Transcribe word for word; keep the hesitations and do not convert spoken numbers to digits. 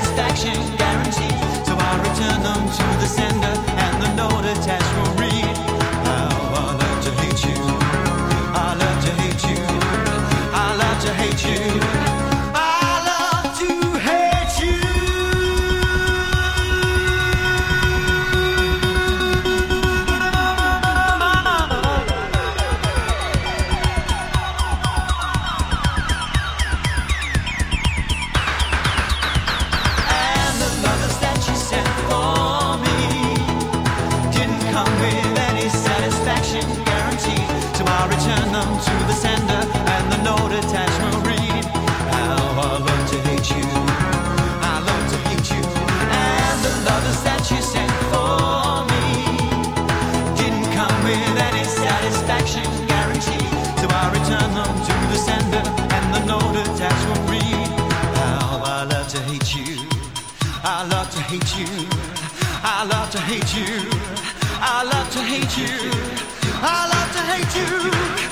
satisfaction guaranteed. So I return them to the sender, and the note attached will read, how I love to hate you, I love to hate you, I love to hate you. I love to hate you, I love to hate you, I love to hate you, I love to hate you.